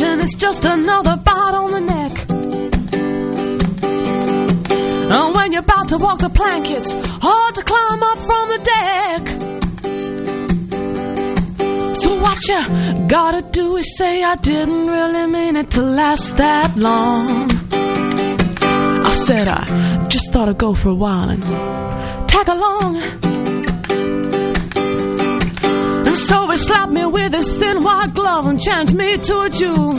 then it's just another bite on the neck. And when you're about to walk the plank, it's hard to climb up from the deck. So what you gotta do is say, I didn't really mean it to last that long. I said I just thought I'd go for a while and tag along. And so he slapped me with his thin white glove and changed me to a Jew.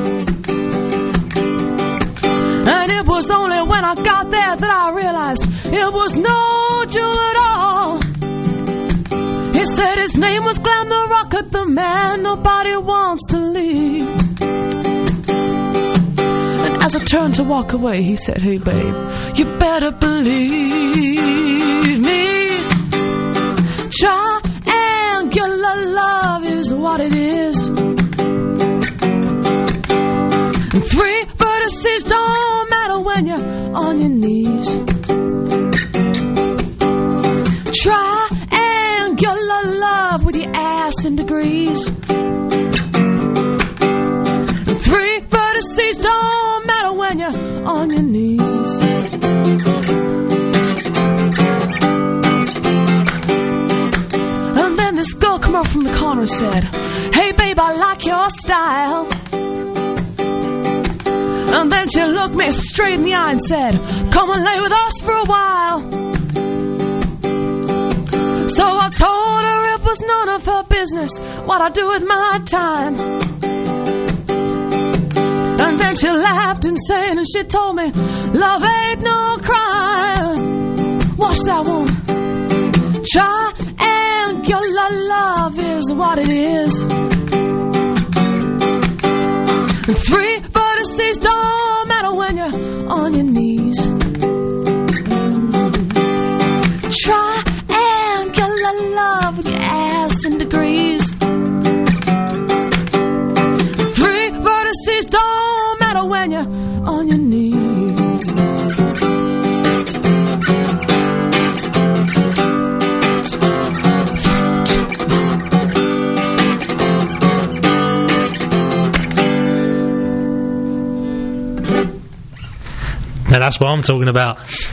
And it was only when I got there that I realized it was no Jew at all. He said his name was Glenn the Rocket, the man nobody wants to leave. And as I turned to walk away, he said, hey babe, you better believe me. Triangular love is what it is. And three vertices don't matter when you're on your knees. Triangular love with your ass in degrees. And three vertices don't matter when you're on your knees. And then this girl come up from the corner and said, hey babe, I like your style. And then she looked me straight in the eye and said, come and lay with us for a while. So I told her it was none of her business what I do with my time. And then she laughed insane and she told me, love ain't no crime. Watch that one. Triangular love is what it is. And three vertices don't matter when you're on your knees. Triangular love with your ass in degrees. Three vertices don't matter when you're on your knees. Now that's what I'm talking about.